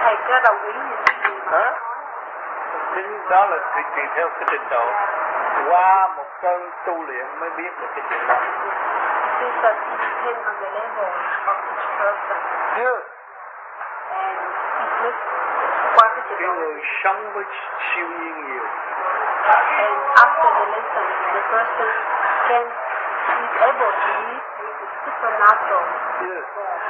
thầy có đồng ý những cái gì mà hả? Chính đó là tùy theo cái trình độ. Qua một cơn tu luyện mới biết được cái chuyện đó. This does depend on the level of each person. Yes. And it looks qua cái trình Cái độ. người sống với siêu nhiên nhiều. And after the lesson, the person is able to live with the supernatural. Yes.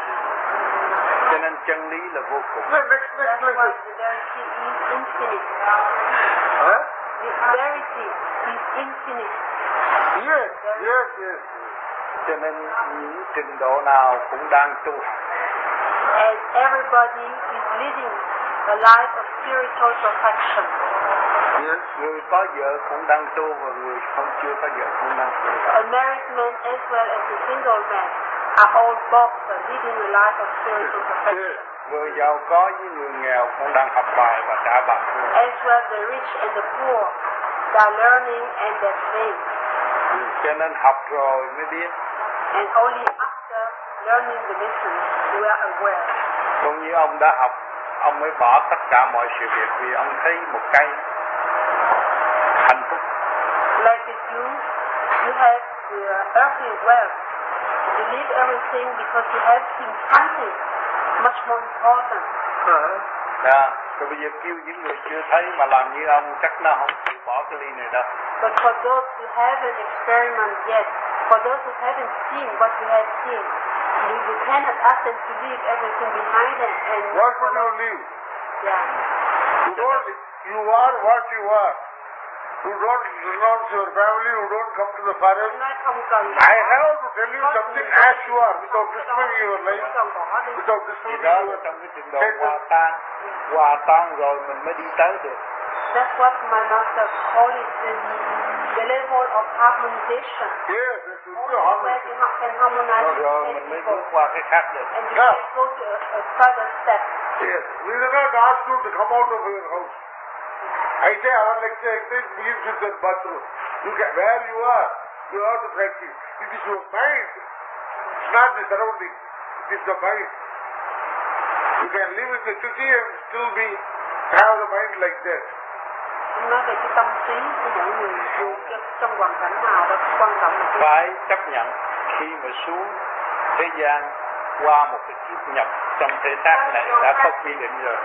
Cho nên chân lý là vô cùng. Next That's why lesson. the verity is infinite. Huh? The verity is infinite. Yes, yes. Cho nên những trình độ nào cũng đang tu học. And everybody is living a life of spiritual perfection. Yes. Người có vợ cũng đang tu và người không chưa có vợ cũng đang tu. A married man as well as a single man are all both living a life of spiritual perfection. Người giàu có với người nghèo cũng đang học bài và trả bài. As well the rich and the poor, they are learning and they're playing. Cho nên học rồi mới biết. And only after learning the lessons we are aware. Cũng như ông đã học, ông mới bỏ tất cả mọi sự việc vì ông thấy một cái hạnh phúc. Like if you have the earthly wealth, you leave everything because you have seen something much more important. Đó. Rồi bây giờ kêu những người chưa thấy mà làm như ông chắc nó không chịu bỏ cái ly này đâu. But for those who haven't experienced yet, for those who haven't seen what we have seen, you cannot ask them to leave everything behind them and What would you leave? yeah. You are what you are. You don't renounce your family, you don't come to the forest. Nói không cần I have to tell you something as you are, without destroying your life, without Thì destroying đó your là trong cái trình độ hòa tan rồi mình mới đi tới được. That's what my master called it the level of harmonization. Yes, it should be Where harmony. you can harmonize Rồi with mình mới people. bước qua cái khác được. And you can go to a further step. Yes, we did not ask you to come out of your house. I say our lecture exercise begins with the bathroom. You can, where you are, you have to practice. It is your mind. It's not the surrounding. It is the mind. You can live in the city and still have the mind like that. Nói về cái tâm trí của mỗi người trong hoàn cảnh nào đó, quan trọng là cái Phải chấp nhận khi mà xuống thế gian qua một cái kiếp nhập trong thể xác này đã có quy định rồi.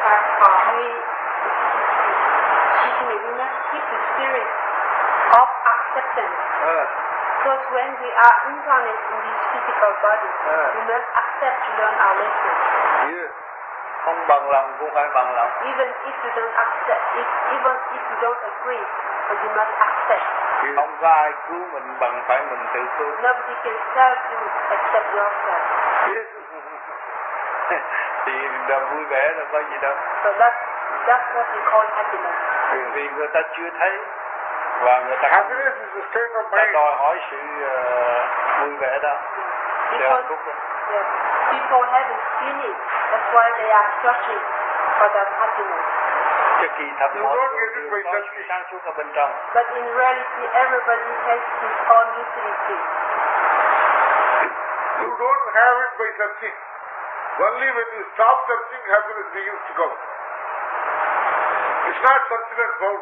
we must keep the spirit of acceptance. Because when we are incarnate in this physical body, we must accept to learn our lessons. Yes. Không bằng lòng cũng phải bằng lòng. Even if you don't accept, even if you don't agree, but you must accept. Không có ai cứu mình bằng phải mình tự cứu. Nobody can tell you except yourself. Yes. Thì là vui vẻ là có gì đâu. So that's what we call happiness. Vì người ta chưa thấy và người ta Happiness is a state of ta mind. đòi hỏi sự vui vẻ đó. Because people haven't seen it. That's why they are searching for that happiness. Chứ kỳ thật You mọi don't người get it đều by có touching. sự sáng suốt ở bên trong. But in reality, everybody has his own utility. You don't have it by searching. Only when you stop searching, happiness begins to come. It's not searching and found.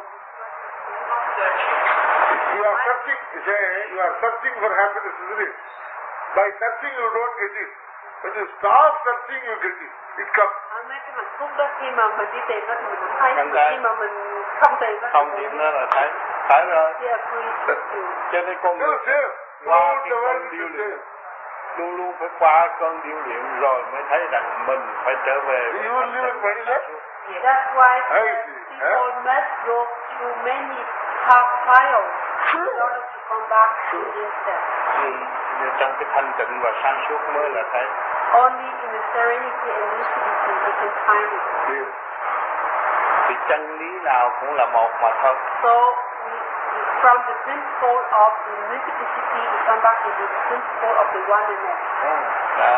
You are searching, you are searching for happiness, isn't it? By searching you don't get it. When you stop searching you get it. It comes. Mấy cái hạnh phúc đó khi mà mình đi tìm nó thì mình không thấy. Không Mà thấy. khi mà mình không tìm nó Không tìm nó là thấy. Phải rồi. thì agree. Cho nên con người Still there. qua Throughout cái the world cơn it điêu is luyện. there. Luôn luôn phải qua cơn điêu luyện rồi mới thấy rằng mình phải trở về. You will live in Manila? That's why I see. people must go through many hard trials in order to come back to themselves. Trong cái thanh tịnh và sáng suốt mới là thấy. Only in the serenity and lucidity we can find it. Yes. Thì chân lý nào cũng là một mà thôi. So from the principle of the multiplicity, we come back to the principle of the oneness. Đó.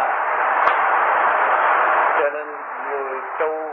Cho nên người tu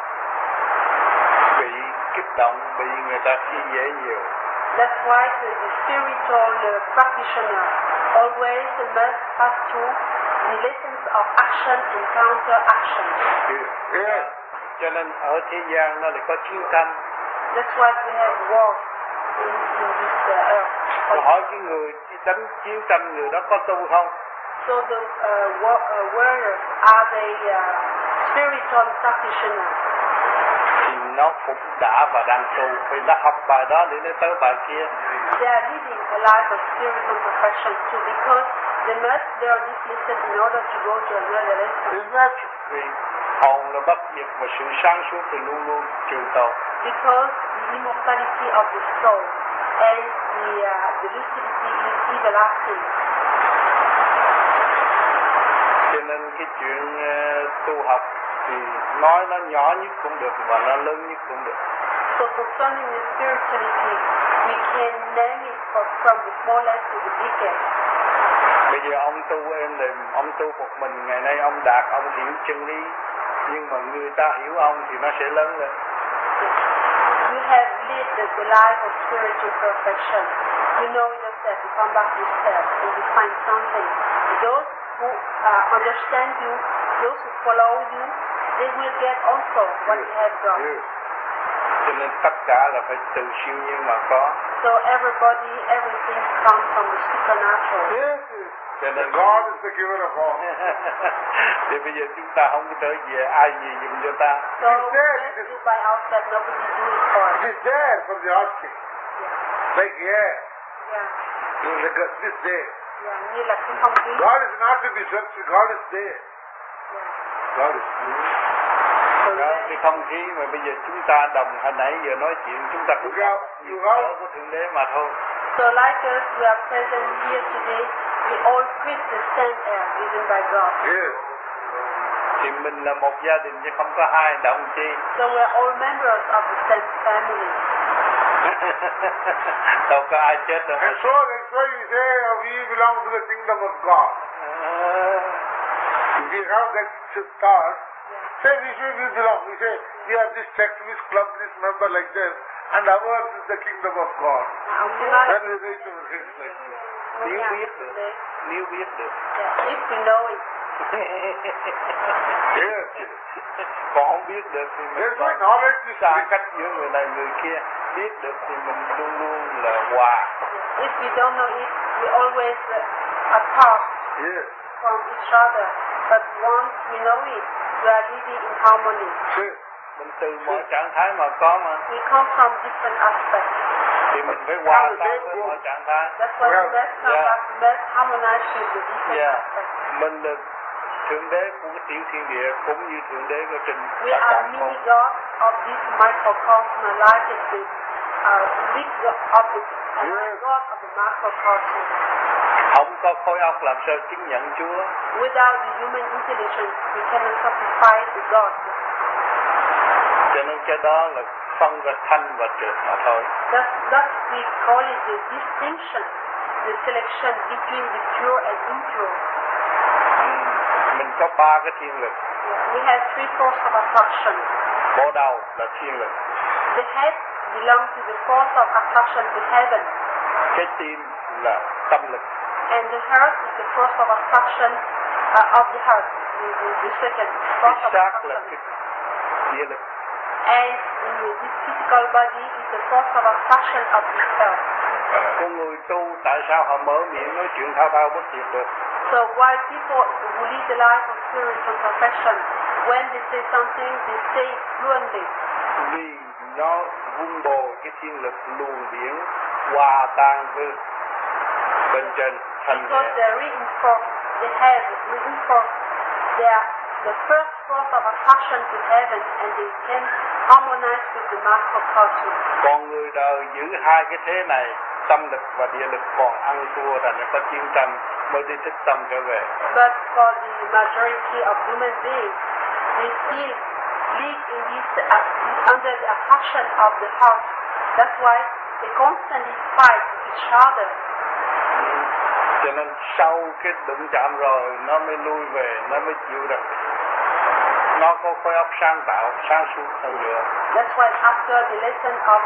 bị kích động, bị người ta khi dễ nhiều. That's why the spiritual practitioner always must pass through the lessons of action and counter-action. Yes. cho nên ở thế gian nó lại có chiến tranh. That's why we have war in this earth. Tôi hỏi cái người đánh chiến tranh người đó có tu không? So the warriors, are they spiritual practitioners? Thì nó cũng đã và đang tu, vì nó học bài đó để nó tới bài kia. They are living a life of spiritual perfection too, because they must learn this lesson in order to go to another lesson. Isn't that Vì hồn là bất diệt và sự sáng suốt thì luôn luôn trường tồn. Because the immortality of the soul and the lucidity is everlasting. Cho nên cái chuyện tu học thì nói nó nhỏ nhất cũng được và nó lớn nhất cũng được. So concerning the spirituality, we can name it from the smallest to the biggest. Bây giờ ông tu em là ông tu một mình, ngày nay ông đạt, ông hiểu chân lý, nhưng mà người ta hiểu ông thì nó sẽ lớn lên. You have lived the life of spiritual perfection. You know yourself, you come back to yourself, and you find something. Those who understand you, those who follow you, they will get also what you have done. Cho nên tất cả là phải từ siêu nhiên mà có. So everybody, everything comes from the supernatural. yes? Cho nên God is the giver of all. thì bây giờ chúng ta không có trở về, ai gì dùm cho ta. So we can't do by ourselves, nobody do it for us. It is there for the asking. Like yeah, Yeah, this day. yeah, như là cái không khí. God is not to be searched, God is there. Yeah. God is there. Đó, cái không khí mà bây giờ chúng ta đồng hồi nãy giờ nói chuyện chúng ta cũng có của Thượng Đế mà thôi. So like us, we are present here today. We all breathe the same air given by God. Yes. Thì mình là một gia đình chứ không có hai đồng chi. So we are all members of the same family. Đâu có ai chết đâu. And so that's why you say we belong to the kingdom of God. If we have that thought, say we belong. We say we are this sect, this club, this member like this, and ours is the kingdom of God. Then we reach to things like this. Nếu biết được. Yeah, if we know it. Yes. Còn không biết được thì mình That's why knowledge is xa cách giữa người này người kia. Biết được thì mình luôn luôn là hòa. If we don't know it, we always apart yes. from each other. But once we know it, we are living in harmony. Yes. Mình từ mọi trạng thái mà có mà. We come from different aspects. Thì mình phải hòa tan với mọi trạng thái. That's why we must come back, we must harmonize with the different aspects. Mình là Thượng Đế của cái tiểu thiên địa cũng như Thượng Đế của trên We are mini God of this microcosm, like the big God of the God of the macrocosm. Không có khối óc làm sao chứng nhận Chúa. Without the human intelligence, we cannot satisfy the God. Cho nên cái đó là phân ra thanh và trượt mà thôi. Thus we call it the distinction, the selection between the pure and impure. Mình có ba cái thiên lực. We have three forces of attraction. Bộ đầu là thiên lực. The head belongs to the force of attraction to heaven. Cái tim là tâm lực. And the heart is the force of attraction of the heart. The second force of Xác là attraction. cái địa lực. And this physical body is the force of attraction of the earth. Con người tu tại sao họ mở miệng nói chuyện thao thao bất tuyệt được? So why people who live the life of spiritual perfection, when they say something, they say it fluently? Vì nó vun bồi cái thiên lực luồng điển hòa tan với bên trên thành Because they reinforce, they have reinforced the first force of attraction to heaven, and they can harmonize with the macrocosm. Còn người đời giữ hai cái thế này, tâm lực và địa lực còn ăn thua thành ra có chiến tranh mới đi thích tâm trở về. But for the majority of human beings, they still live in this under the attraction of the heart. That's why they constantly fight each other. Cho nên sau cái đụng chạm rồi nó mới lui về, nó mới chịu được. Nó có khối óc sáng tạo, sáng suốt hơn nữa. That's why after the lesson of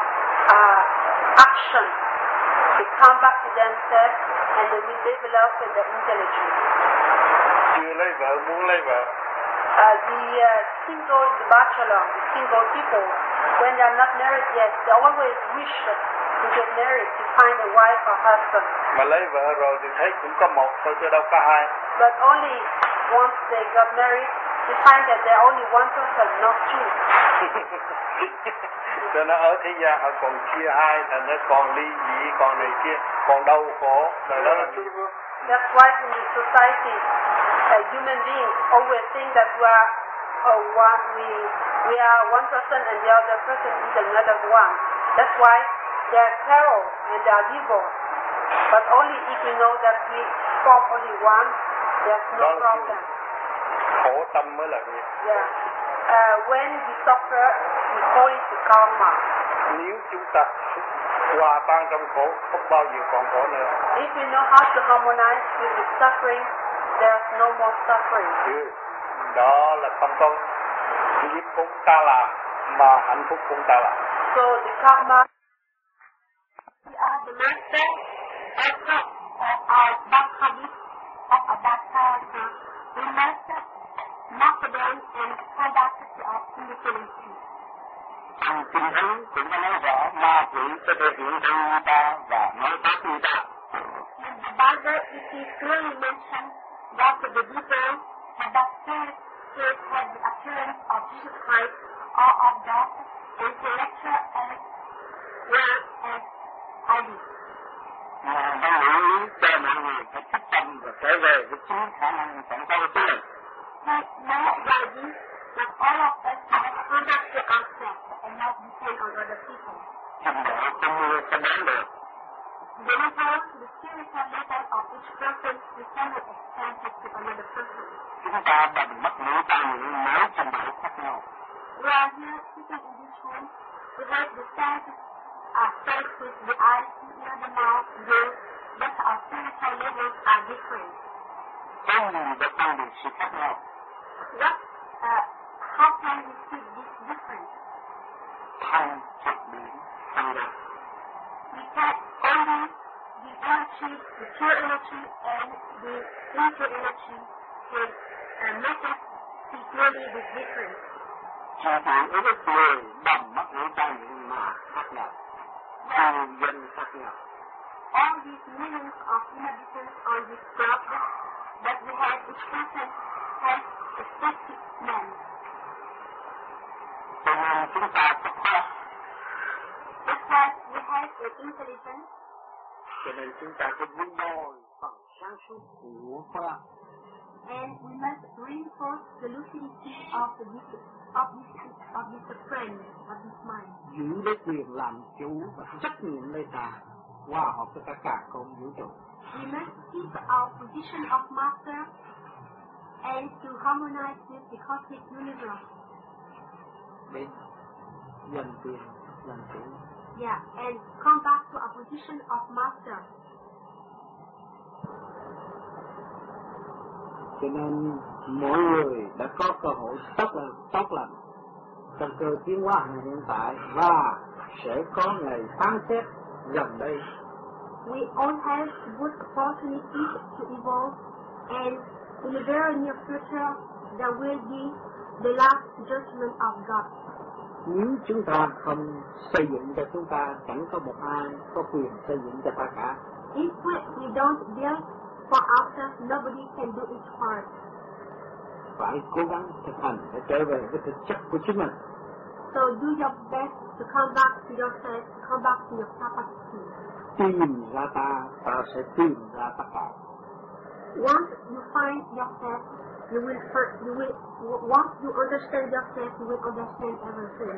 action, they come back to themselves and they will develop their intelligence. Chưa lấy vợ, muốn lấy vợ. The bachelor, the single people, when they are not married yet, they always wish to get married, to find a wife or husband. Mà lấy vợ rồi thì thấy cũng có một thôi chứ đâu có hai. But only once they got married, they find that there are only one person, not two. Cho nó ở thế gian họ còn chia hai, thành nó còn ly dị, còn này kia, còn đau khổ. Rồi đó là That's why in the society, human beings always think that we are one person and the other person is another one. That's why they are quarrel and they are divorced. But only if we know that we form only one, there's no problem. Khổ tâm mới là việc. Yeah. When we suffer, we call it the karma. Nếu chúng ta hòa tan trong khổ, không bao giờ còn khổ nữa. If we know how to harmonize with the suffering, there's no more suffering. Đó là không có nghiệp cũng ta làm, mà hạnh phúc cũng ta làm. So the karma, we are the master of our bad habits, of our bad character. We master them and find out our independence. Trong Kinh Thánh cũng có nói rõ ma quỷ sẽ thể hiện trong ta và nói pháp như ta. In the Bible, it is clearly mentioned that the devil, that spirit has the appearance of Jesus Christ or of God, intellectual as well as ideas. Mà đang lưu ý cho mọi người phải thức tâm và trở về với chính khả năng tận sâu của mình. Now, by this, that all of us must conduct to ourselves and not depend on other people. Thành đó không mưa sẽ bán được. Therefore, the spiritual level of each person is somewhat expensive to another person. Chúng ta bằng mắt mũi tai miệng nói trình độ khác nhau. We are here sitting in this room. We have the senses faced with the eyes, ear, the mouth, ears, but our spiritual levels are different. Con người đã tăng được sự khác nhau. How can we see this difference? Thân chất biển, thân ra. We can only the energy, the pure energy and the impure energy can make us see clearly this difference. Sự phản ứng với người bằng mắt mũi tai miệng mà khác nhau. Thân dân khác nhau. All these millions of inhabitants on this globe that we have, each person has a specific man. Cho nên chúng ta có khoa. That's why we have an intelligence. Cho nên chúng ta phải vun bồi phần sáng suốt của khoa. And we must reinforce the lucidity of this friend, of this mind. Giữ lấy quyền làm chủ và trách nhiệm nơi ta, hòa hợp với tất cả con vũ trụ. We must keep our position of master and to harmonize with the cosmic universe. Để giành quyền làm chủ. Yeah, and come back to our position of master. Cho nên mỗi người đã có cơ hội tốt lành trong cơ tiến hóa hiện tại và sẽ có ngày phán xét gần đây. We all have good opportunities to evolve, and in the very near future there will be the last judgment of God. Nếu chúng ta không xây dựng cho chúng ta, chẳng có một ai có quyền xây dựng cho ta cả. If we don't build for ourselves, nobody can do it for us. Phải cố gắng thực hành để trở về với thực chất của chính mình. So do your best to come back to yourself, come back to your capacity. Tìm ra ta sẽ tìm ra tất cả. Once you find yourself, once you understand yourself, you will understand everything.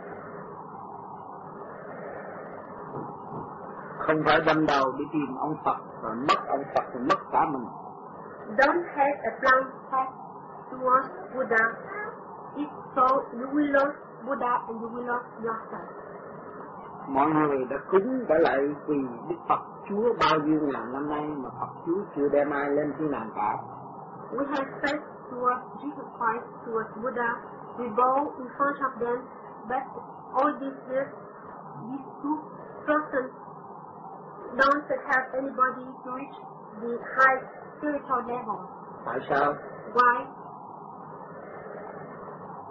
Không phải đâm đầu đi tìm ông Phật rồi mất ông Phật rồi mất cả mình. Don't have a blind path towards Buddha. If so, you will lose Buddha and you will lose yourself. Mọi người đã cúng đã lại vì Đức Phật Chúa bao nhiêu ngàn năm nay mà Phật Chúa chưa đem ai lên thiên đàng cả. We have faith towards Jesus Christ, towards Buddha. We bow in front of them, but all these years, these two persons don't have anybody to reach the high spiritual level. Tại sao? Why?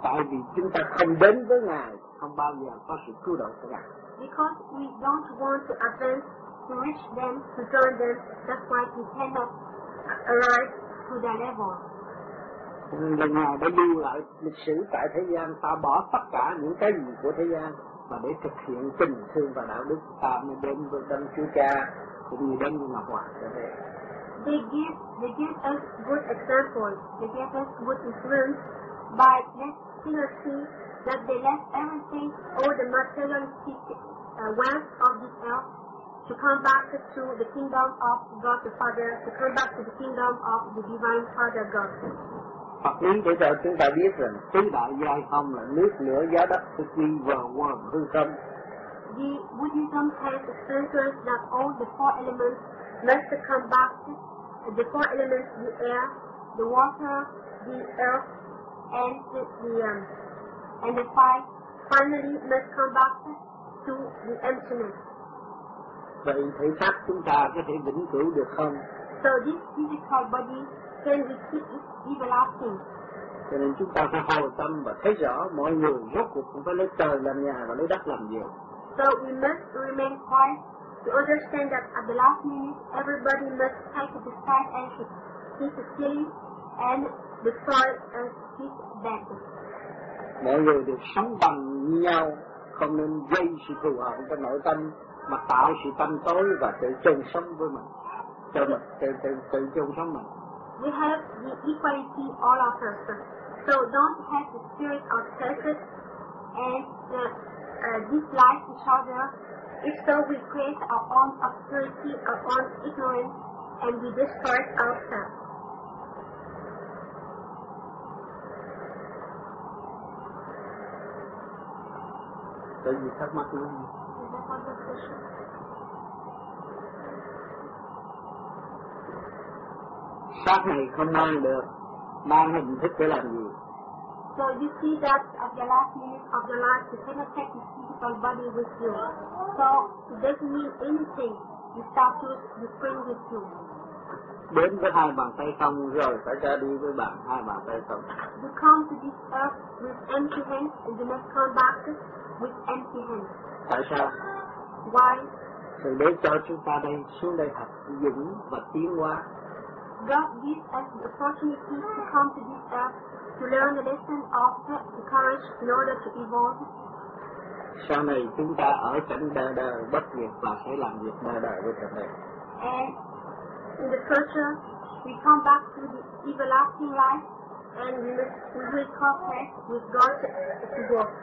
Tại vì chúng ta không đến với Ngài, không bao giờ có sự cứu độ của Ngài. Because we don't want to advance, to reach them, to join them, that's why we cannot arrive to their level. Là Ngài đã lưu lại lịch sử tại thế gian, ta bỏ tất cả những cái gì của thế gian và để thực hiện tình thương và đạo đức, ta mới đến với Đấng Chúa Cha cũng như đến với Ngọc Hoàng trở về. They give us good examples. They give us good influence by letting us see that they left everything, all the materialistic wealth of this earth, to come back to the kingdom of God the Father, to come back to the kingdom of the divine Father God. Phật lý để cho chúng ta biết rằng tứ đại giai không là nước, lửa, gió, đất, thực vi, quần, hư không. The Buddhism has explained that all the four elements must come back. The four elements: the air, the water, the earth, and the fire, finally must come back to the emptiness. Vậy thể xác chúng ta có thể vĩnh cửu được không? So this physical body can we keep it everlasting? Cho nên chúng ta phải hồi tâm và thấy rõ mọi người rốt cuộc cũng phải lấy trời làm nhà và lấy đất làm giường. So we must remain quiet to understand that at the last minute everybody must take the sky as his ceiling and the soil as his bed. Mọi người đều sống bằng như nhau, không nên gây sự thù hận trong nội tâm mà tạo sự tâm tối và tự chôn sống với mình, tự chôn sống mình. We have the equality all of us. So don't have the spirit of self and dislike each other. If so, we create our own obscurity, our own ignorance, and we destroy ourselves. Có gì thắc mắc nữa? Xác này không mang được, mang hình thức để làm gì? So you see that at the last minute of your life you cannot take the physical body with you. So it doesn't mean anything. You start to bring with you. Đến với hai bàn tay không rồi phải ra đi với hai bàn tay không. You come to this earth with empty hands and you must come back with empty hands. Tại sao? Why? Thì để cho chúng ta đây xuống đây học vững và tiến hóa. God gives us the opportunity to come to this earth to learn the lesson of the courage in order to evolve. Sau này chúng ta ở cảnh đời đời bất diệt và sẽ làm việc đời đời với Thượng Đế. And in the future, we come back to the everlasting life, and we will cooperate with God to work.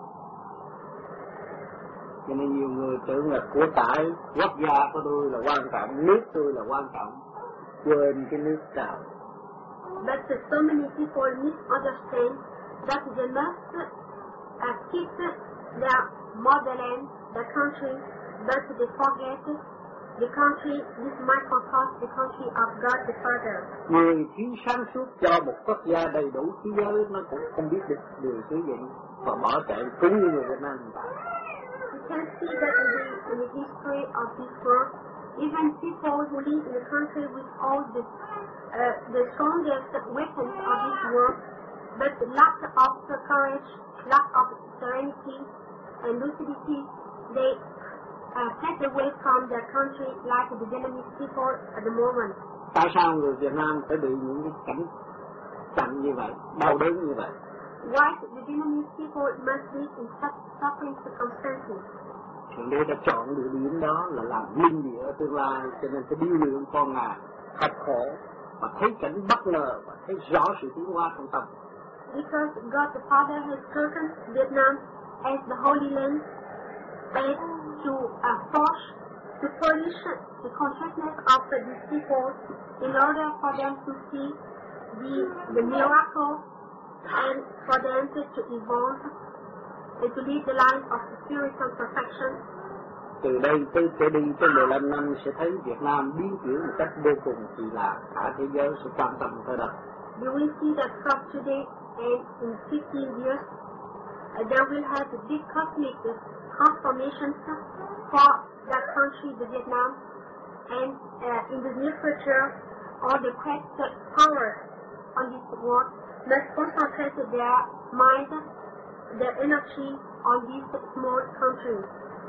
Cho nên nhiều người tưởng là của cải, quốc gia của tôi là quan trọng, nước tôi là quan trọng, quên cái nước trời. But so many people misunderstand that they must keep their motherland, their country, but they forget the country, this microcosm, the country of God the Father. Người thiếu sáng suốt cho một quốc gia đầy đủ thế giới nó cũng không biết được điều sử dụng và bỏ chạy cũng như người Việt Nam hiện tại. You can see that in the history of this world, even people who live in a country with all the strongest weapons of this world, but the lack of courage, lack of serenity and lucidity, they take away from their country like the Vietnamese people at the moment. Tại sao người Việt Nam phải bị những cái cảnh chậm như vậy, đau đớn như vậy? Why the Vietnamese people must be in such suffering circumstances? Thượng Đế đã chọn địa điểm đó là làm linh địa ở tương lai, cho nên phải điêu luyện con Ngài thật khổ và thấy cảnh bất ngờ và thấy rõ sự tiến hóa trong tâm. Because God the Father has chosen Vietnam as the Holy Land and to force, to polish the consciousness of these people in order for them to see the miracle and for them to evolve and to live the life of spiritual perfection. Từ đây tới trở đi tới 15 năm sẽ thấy Việt Nam biến chuyển một cách vô cùng kỳ lạ, cả thế giới sẽ quan tâm tới đó. You will see that from today and in 15 years there will have a big cosmic transformation for that country, the Vietnam, and in the near future all the great powers on this world must concentrate their mind their energy on these small countries.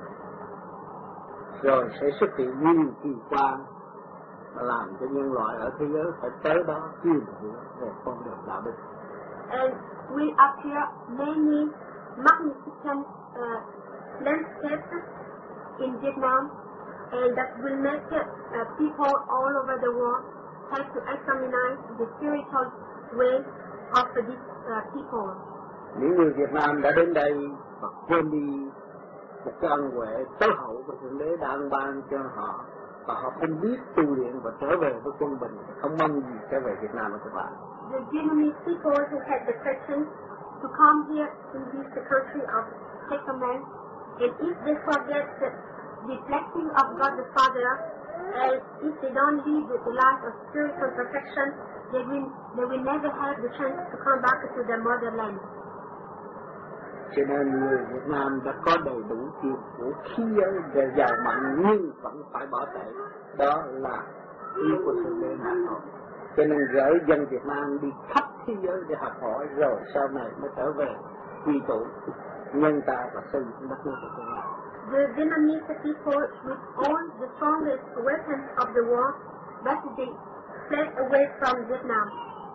Rồi sẽ xuất hiện nhiều kỳ quan mà làm cho nhân loại ở thế giới phải tới đó chiêm hiểu về con đường đạo đức. And will appear many magnificent landscapes in Vietnam, and that will make people all over the world have to examine the spiritual way of these people. Những người Việt Nam đã đến đây và quên đi một cái ân huệ tối hậu của Thượng Đế đang ban cho họ, và họ không biết tu luyện và trở về với quân bình, không mong gì trở về Việt Nam của các bạn. The Vietnamese people who had the patience to come here in this country of settlement, and if they forget the blessing of God the Father, and if they don't live the life of spiritual perfection, they will never have the chance to come back to their motherland. Cho nên người Việt Nam đã có đầy đủ vũ khí và giàu mạnh nhưng vẫn phải bỏ chạy. Đó là ý của Thượng Đế mà thôi. Cho nên gửi dân Việt Nam đi khắp thế giới để học hỏi, rồi sau này mới trở về quy tụ nhân tài và xây dựng đất nước của chúng ta. The Vietnamese people, with all the strongest weapons of the world, but they fled away from Vietnam.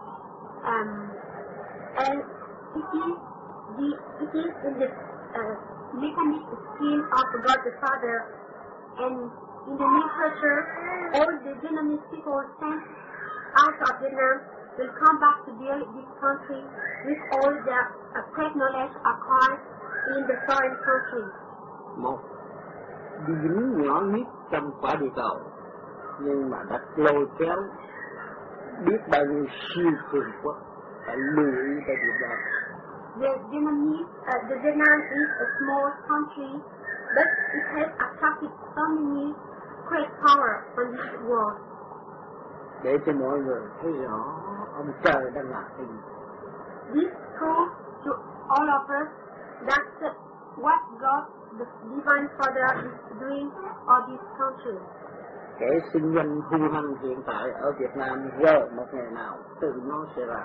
And it is in the mechanic scheme of God the Father, and in the near future, all the Vietnamese people sent out of Vietnam will come back to build this country with all the great knowledge acquired in the foreign countries. Một điểm nhỏ nhất trong quả địa cầu, nhưng mà đã lôi kéo biết bao nhiêu siêu cường quốc phải lưu ý tới điều đó. The Vietnam is a small country, but it has attracted so many great power on this world. Để cho mọi người thấy rõ ông trời đang làm gì. This proves to all of us that what God, the Divine Father, is doing on this country. Kẻ sinh danh hung hăng hiện tại ở Việt Nam giờ một ngày nào tự nó sẽ ra.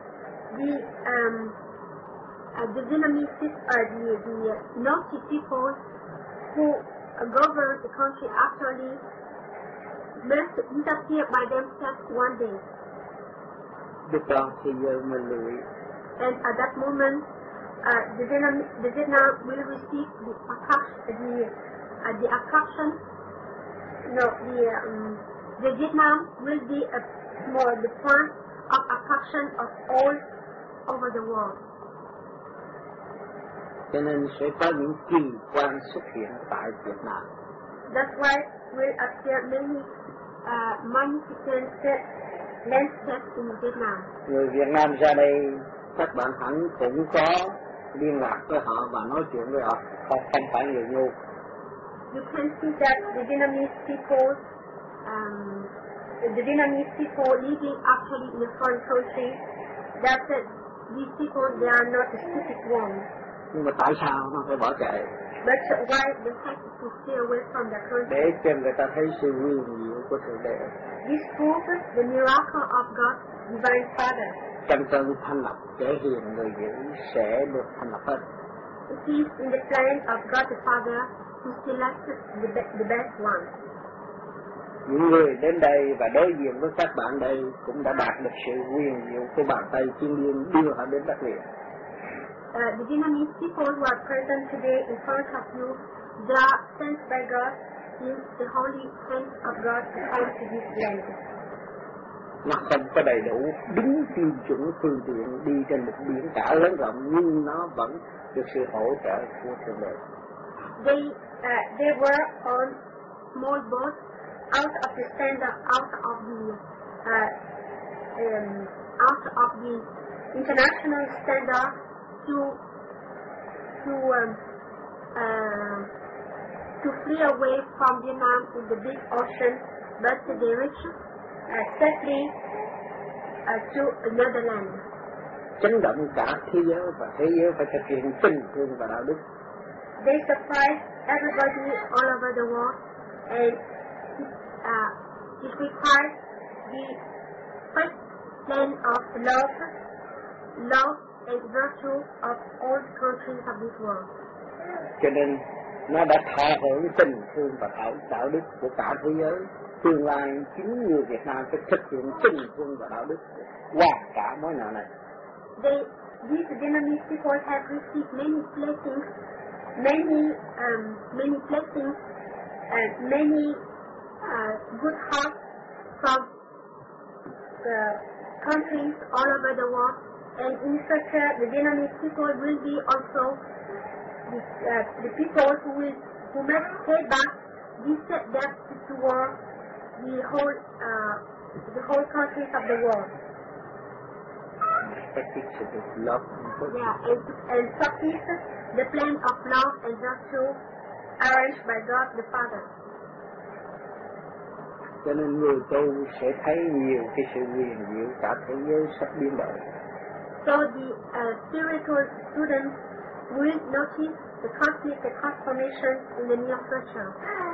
The Vietnamese, the naughty people who govern the country actually must disappear by themselves one day. Đức đó thì giờ mình lưu ý. And at that moment, the Vietnam will receive the attraction. No, the Vietnam will be the point of attraction of all over the world. Cho nên sẽ có những kỳ quan xuất hiện tại Việt Nam. That's why will appear many magnificent landscapes in Vietnam. Người Việt Nam ra đây, các bạn hẳn cũng có liên lạc với họ và nói chuyện với họ, không phải người ngu. You can see that the Vietnamese people living actually in a foreign country, that these people, they are not the stupid ones. Nhưng mà tại sao nó phải bỏ chạy? But why they have to stay away from the country? Để cho người ta thấy sự huyền diệu của Thượng Đế. This proves the miracle of God's Divine Father. Trong cơn thanh lập, kẻ hiền người dữ sẽ được thanh lập hết. It is in the plan of God the Father to select the best one. Những người đến đây và đối diện với các bạn đây cũng đã đạt được sự huyền diệu của bàn tay thiên liêng đưa họ đến đất liền. The Vietnamese people who are present today in front of you, they are sent by God in the holy hand of God to come to this land. Nó không có đầy đủ đúng tiêu chuẩn phương tiện đi trên một biển cả lớn rộng, nhưng nó vẫn được sự hỗ trợ của Thượng Đế. They were on small boats out of the standard, out of the international standard to flee away from Vietnam in the big ocean, but they reached safely to another land. Chấn động cả thế giới và thế giới phải thực hiện tình thương và đạo đức. They surprised everybody all over the world, and it requires the first plan of love and virtue of all countries of this world. Cho nên nó đã thọ hưởng tình thương và đạo đức của cả thế giới. Tương lai chính người Việt Nam sẽ thực hiện tình thương và đạo đức qua cả mối nợ này. These Vietnamese people have received many blessings, many good hearts from the countries all over the world, and in the future the Vietnamese people will be also the people who must pay back this debt toward the whole countries of the world. And practice the plan of love and virtue arranged by God the Father. Cho nên người tu sẽ thấy nhiều cái sự huyền diệu cả thế giới sắp biến đổi. So the spiritual students will notice the cosmic transformation in the near future.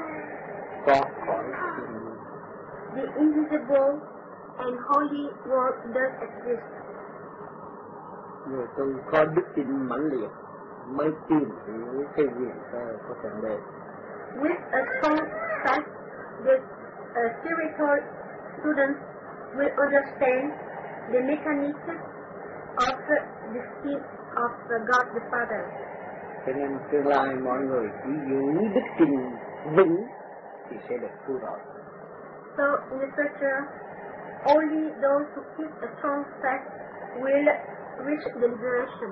The invisible and holy world does exist. Người tu có đức tin mãnh liệt mới tìm hiểu cái quyền cơ của Thượng Đế. With a strong faith, the spiritual students will understand the mechanism of the scheme of God the Father. Cho nên tương lai mọi người chỉ giữ đức tin vững thì sẽ được cứu rỗi. So in the future, only those who keep a strong faith will reach the liberation.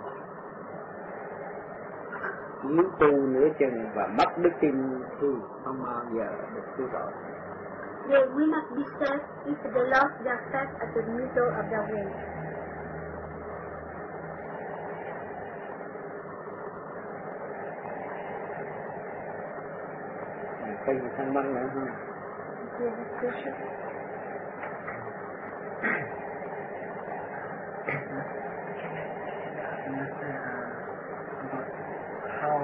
Nếu tu nửa chừng và mất đức tin thì không bao giờ được cứu rỗi. They will not be saved if they lost their faith at the middle of their way. Có gì thắc mắc nữa không? How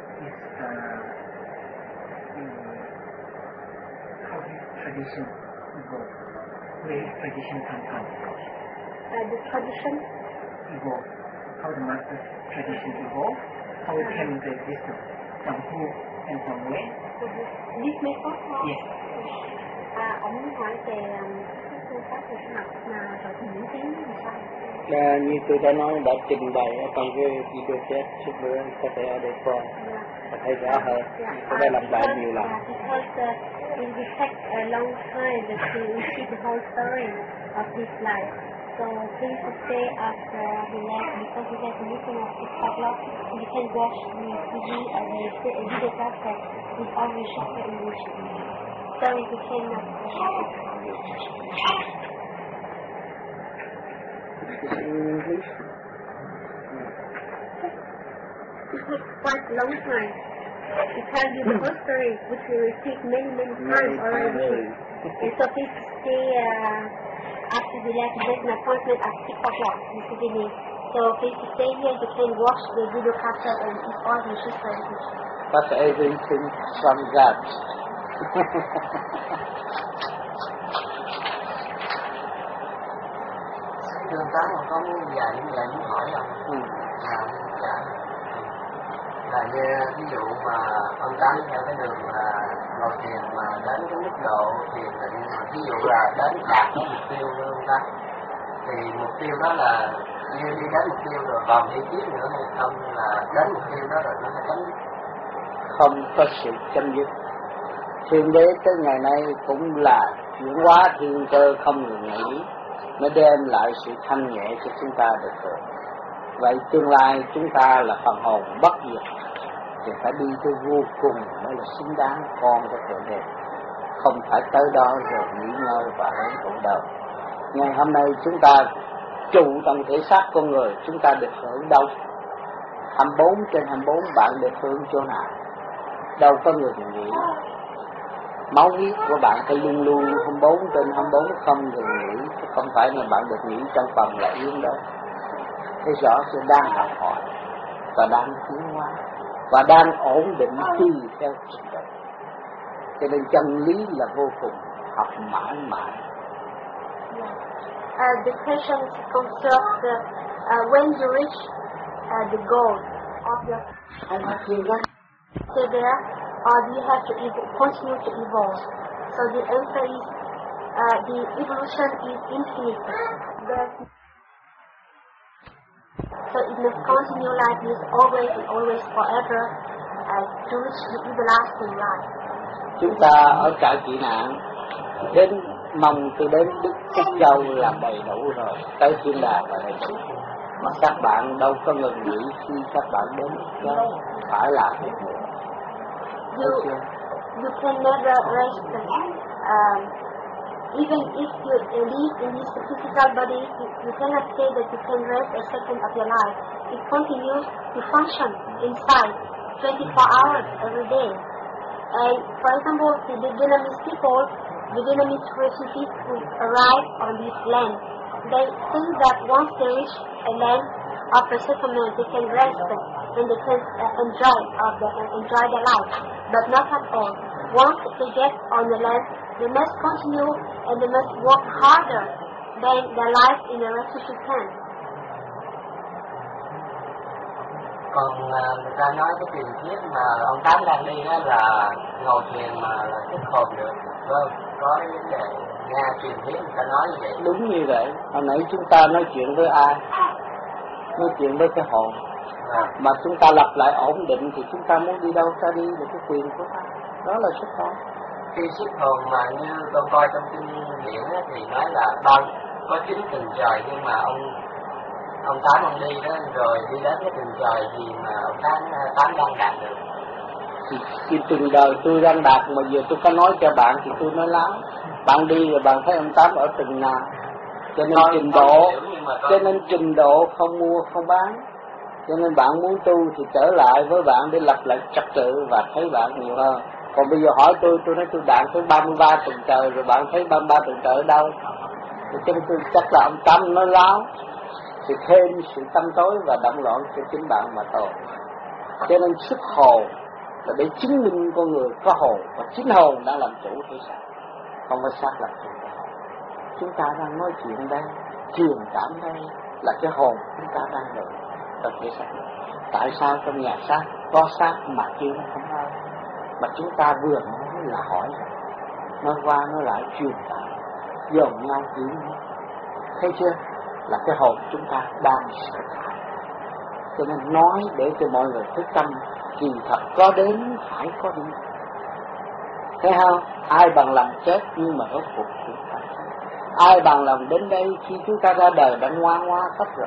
is tradition evolved? Where is tradition come from? The tradition evolved. How the master's tradition evolved? How it came into existence? From who and from where? This method? Yes. Ông muốn hỏi về phương pháp thực học mà rồi thì những tiếng thì sao? Như tôi đã nói đã trình bày ở trong cái video chat trước bữa, có thể ở đây coi và thấy rõ hơn. Tôi đã làm lại nhiều lần. Because it will take a long time to receive the whole story of his life. So please stay after he left because he has a meeting at 6 o'clock. You can watch the TV or the video cassette with all the shots in English. Sorry, we cannot English. It takes quite a long time to tell you the whole story, which we repeat many times already. And so please stay after we left. There's an appointment at 6 o'clock this evening. So please stay here. You can watch the video cassette and eat all the shit services. That's everything from God. Thưa ông Tám, con có muốn muốn hỏi không? Là như ví dụ mà ông Tám theo cái đường ngồi thiền mà đến cái mức độ thiền định, ví dụ là đến đạt cái mục tiêu của ông Tám, thì mục tiêu đó là như đi đến mục tiêu rồi còn đi tiếp nữa hay không, là đến mục tiêu đó rồi nó sẽ chấm dứt? Không có sự chấm dứt. Thượng Đế tới ngày nay cũng là chuyển hóa thiên cơ không ngừng nghỉ, nó đem lại sự thanh nhẹ cho chúng ta được hưởng. Vậy tương lai chúng ta là phần hồn bất diệt thì phải đi tới vô cùng mới là xứng đáng con của Thượng Đế. Không phải tới đó rồi nghỉ ngơi và hưởng thụ đâu. Ngày hôm nay chúng ta trụ trong thể xác con người, chúng ta được hưởng đâu? 24/24 bạn được hưởng chỗ nào? Đâu có người nghỉ. Máu huyết của bạn phải luôn luôn 24/24 không ngừng nghỉ, không phải là bạn được nghỉ trong phần là yếu đó. Thấy rõ sự đang học hỏi và đang tiến hóa và đang ổn định tùy theo trình độ. Cho nên chân lý là vô cùng, học mãi mãi. The question concerns when you reach the goal of your stay there, or do you have to continue to evolve? So the answer is the evolution is infinite. So it must continue like this always and always forever to reach the everlasting life. Chúng ta ở trại tị nạn đến mong tôi đến Đức Phúc Châu là đầy đủ rồi, tới thiên đàng là đầy đủ. Mà các bạn đâu có ngừng nghỉ khi các bạn đến đó phải làm việc nữa. You can never rest. Even if you live in this physical body, you cannot say that you can rest a second of your life. It continues to function inside 24 hours every day. And for example, the Vietnamese people, the Vietnamese refugees who arrive on this land, they think that once they reach a land of resettlement, they can rest and they can enjoy their life. But not at all. Once they get on the land, they must continue and they must work harder than their life in a refugee camp. Còn người ta nói cái truyền thuyết mà ông Tám đang đi đó là ngồi thiền mà là thức hồn được. Vâng, có cái vấn đề nghe truyền thuyết người ta nói như vậy. Đúng như vậy. Hồi nãy chúng ta nói chuyện với ai? Nói chuyện với cái hồn. Mà chúng ta lập lại ổn định thì chúng ta muốn đi đâu ta đi là cái quyền của ta. Đó là xuất hồn. Khi xuất hồn mà như tôi coi trong kinh điển thì nói là có 9 tầng trời, nhưng mà ông Tám ông đi đó rồi đi đến cái tầng trời gì mà ông Tám đang đạt được. Thì từng đời tôi đang đạt mà giờ tôi có nói cho bạn thì tôi nói láo. Bạn đi rồi bạn thấy ông Tám ở từng nào. Cho nên trình độ không mua không bán. Cho nên bạn muốn tu thì trở lại với bạn để lập lại trật tự và thấy bạn nhiều hơn. Còn bây giờ hỏi tôi nói tôi đạt tới 33 tuần trời rồi bạn thấy 33 tuần trời ở đâu? Thì cho nên tôi chắc là ông Tâm nói láo. Thì thêm sự tâm tối và động loạn cho chính bạn mà thôi. Cho nên xuất hồn là để chứng minh con người có hồn, và chính hồn đã làm chủ thế xác, không phải xác làm chủ. Chúng ta đang nói chuyện đây, truyền cảm đây là cái hồn chúng ta đang được trong thể xác. Tại sao trong nhà xác có xác mà kêu nó không ai? Mà chúng ta vừa nói là hỏi, nói qua nói lại truyền cảm, dồn nhau kiểu nhau, thấy chưa? Là cái hồn chúng ta đang sợ hãi. Cho nên nói để cho mọi người thức tâm, kỳ thật có đến phải có đi. Thấy không? Ai bằng lòng chết nhưng mà rốt cuộc chúng ta chết. Ai bằng lòng đến đây khi chúng ta ra đời đã ngoan ngoa khóc rồi.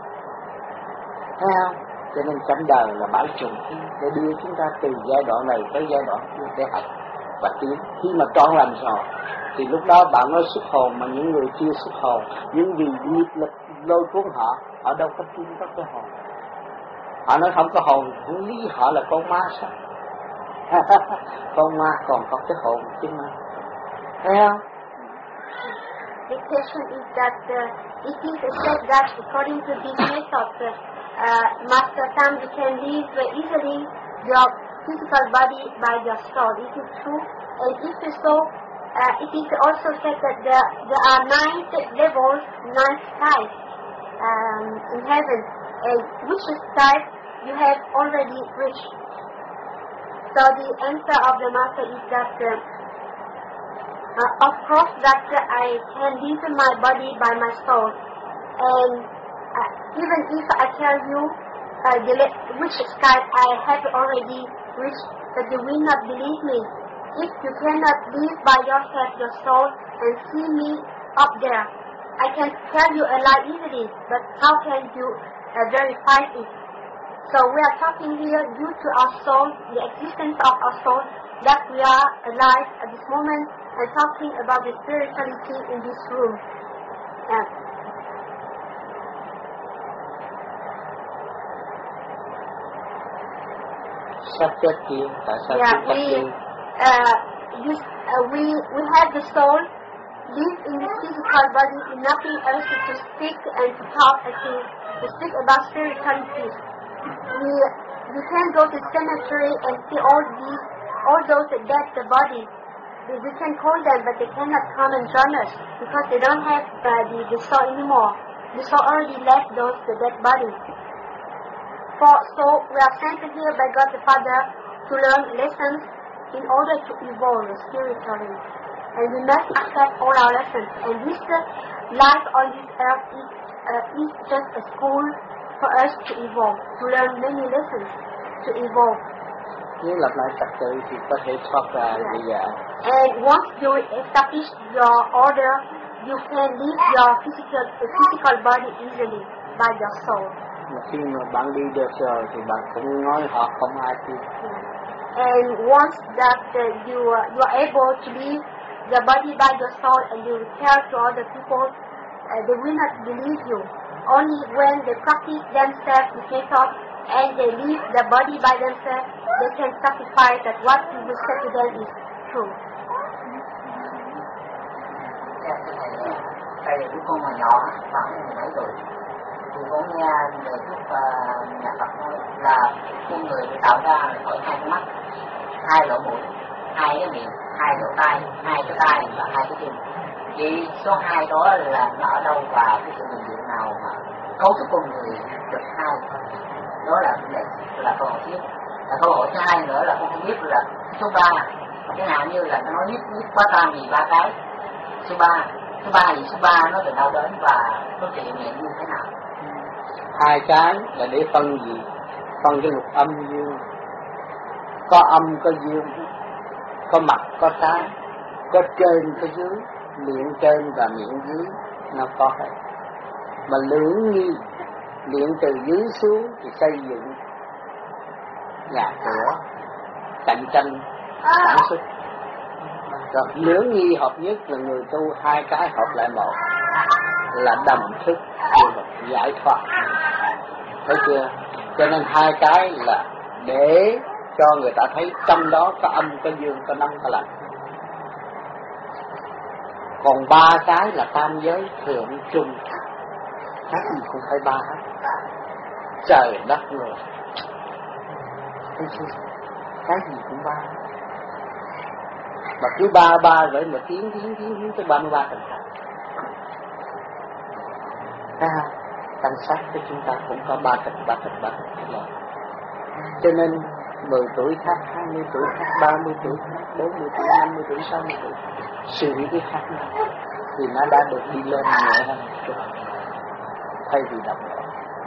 Thấy không? Cho nên cảnh đời là bãi trùng thi để đưa chúng ta từ giai đoạn này tới giai đoạn kia để học và tiến. Khi mà trọn lành rồi thì lúc đó bạn nói xuất hồn, mà những người chưa xuất hồn, những vì nghiệp lực lôi cuốn họ đâu có tin có cái hồn. Họ nói không có hồn, không lý họ là con ma sao? Con ma còn có cái hồn chứ mà. Thấy không? The question is that it is said that according to this method, Master Tam, you can leave easily your physical body by your soul. Is it true? And if so, it is also said that there are 9 levels, 9 skies in heaven, and which sky you have already reached. So the answer of the Master is that of course that I can leave my body by my soul, and even if I tell you which sky I have already reached, that you will not believe me. If you cannot live by yourself, your soul, and see me up there, I can tell you a lie easily, but how can you verify it? So we are talking here due to our soul, the existence of our soul, that we are alive at this moment, and talking about the spirituality in this room. Sắp chết kia, tại sao chúng ta we have the soul live in this physical body, in nothing else to speak and to talk and to speak about spirituality. We can go to cemetery and see all those dead bodies. We can call them, but they cannot come and join us because they don't have the soul anymore. the soul already left the dead body. So we are sent here by God the Father to learn lessons in order to evolve spiritually. And we must accept all our lessons. And this life on this earth is just a school for us to evolve, to learn many lessons, to evolve. Nếu lập lại trật tự thì có thể thoát ra bây giờ. And once you establish your order, you can leave your physical body easily by your soul. Mà khi mà bạn đi được rồi thì bạn cũng nói họ không ai tin. And once that you are able to leave the body by your soul and you tell to other people, they will not believe you. Only when they practice themselves the method and they leave the body by themselves, they can certify that what you will say to them is true. Thầy của con hồi nhỏ khoảng 17 tuổi thì con nghe người trước nhà Phật nói là con người được tạo ra khỏi hai cái mắt, hai lỗ mũi, hai cái miệng, hai lỗ tai, hai cái tai và hai cái tim. Vậy số 2 đó là nó ở đâu và cái sự bình diện nào mà cấu trúc con người được 2? Đó là câu hỏi tiếp. Là câu hỏi thứ hai nữa là con không biết là số 3, chẳng hạn như là nó nói nhất quá tam vì 3 cái. Số 3 vì số 3 nó từ đâu đến và nó trị nghiệm như thế nào? 2 cái là để phân gì? Phân cái lục âm dương. Có âm có dương, có mặt có trái, có trên có dưới, miệng trên và miệng dưới nó có hết. Mà lưỡng nghi, miệng từ dưới xuống thì xây dựng nhà cửa, cạnh tranh, sản xuất. Rồi lưỡng nghi hợp nhất là người tu, 2 cái hợp lại một là đồng thức giải thoát. Thấy chưa? Cho nên 2 cái là để cho người ta thấy trong đó có âm, có dương, có nóng, có lạnh. Còn 3 cái là tam giới thượng trung, khác gì cũng phải 3 hết. Trời đất người, thấy chưa? Cái gì cũng 3. Mà cứ 3 rồi mà tiến tới 33 tầng thành. Tăng sát của chúng ta cũng có 3 tầng. Cho nên 10 tuổi khác, 20 tuổi khác, 30 tuổi khác, 40 tuổi, 50 tuổi, 60 tuổi, sự hiểu biết khác nhau thì nó đã được đi lên nhẹ hơn một chút, thay vì động loạn.